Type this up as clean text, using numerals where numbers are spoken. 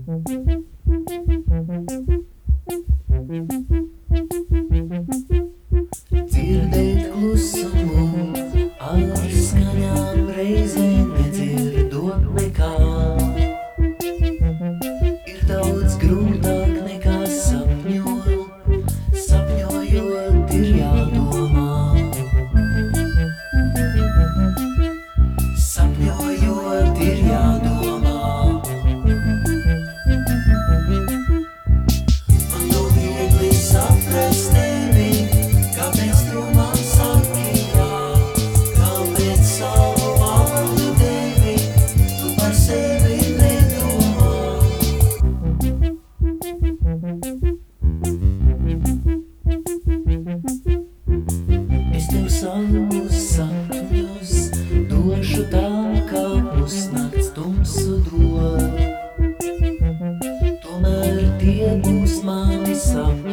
Dzirdēt klusumu, ar skaņām reizē nedzirdot nekā. Ir daudz grūtāk nekā sapņojot ir jādomā. Sapņojot ir jādomā. Man nav viegli saprast tevi, kāpēc tu man saki jā, kāpēc savu vārdu devi, tu par sevi nedomā. Es tev savus sapņus došu tā, kā pusnakts tumsu dod. Tomēr tie būs mani sapņi.